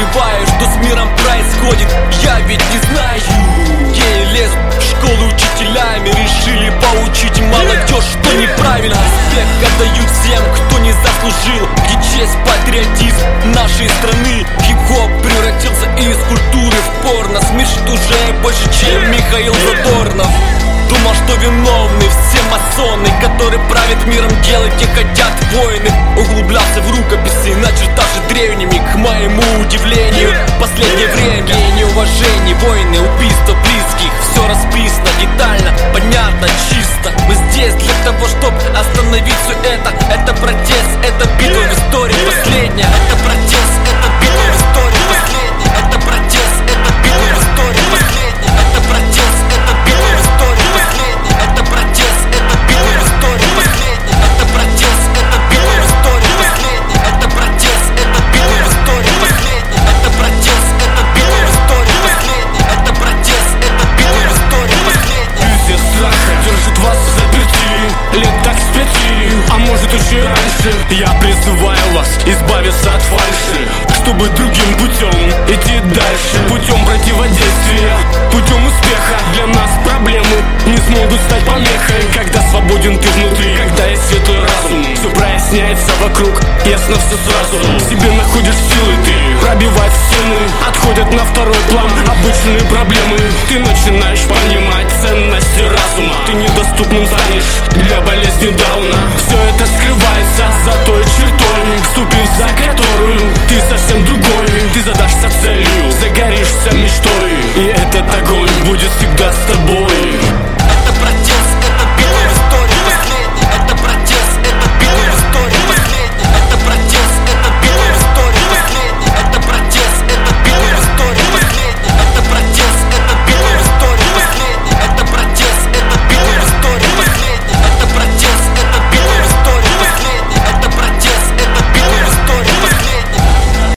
подозреваю, что с миром происходит. Я ведь не знаю. Геи лезут в школы учителями, решили поучить молодежь, что неправильно. Респект отдают всем, кто не заслужил, где честь, патриотизм нашей страны. Хип-хоп превратился из культуры в порно, смешит уже больше, чем Михаил Задорнов. Думал, что виновны все масоны, которые правят миром, делать где хотят войны. Углублялся в рукописи, начертавши древними. К моему удивлению, в последнее время неуважение, войны, убийства близких. Все расписано детально, понятно, чисто. Мы здесь для того, чтобы остановить все это. Это протест, это битва в истории последняя. Это протест, это битва в истории последняя. Это протест, это битва в истории последняя. Это протест, это битва в истории последняя. Это протест, это битва в истории последняя. Это протест, это битва в истории последняя. Это протест, это битва в истории последняя. Это протест, это битва в истории последняя. Это протест, это битва в истории последняя. Иллюзия страха держит вас заперти лет так с 5, а может еще и раньше. Я призываю вас избавиться от фальши, чтобы другим путем идти дальше. Путем противодействия, путем успеха. Для нас проблемы не смогут стать помехой. Когда свободен ты внутри, когда есть светлый разум, все проясняется вокруг, ясно все сразу. В себе находишь силы ты пробивать стены, отходят на второй план обычные проблемы. Ты начинаешь понимать ценности разума. Ты недоступным станешь для болезни Дауна. Все это скрывается за той чертой, вступив за которую ты совсем другой. Ты задашься целью, загоришься мечтой, и этот огонь будет всегда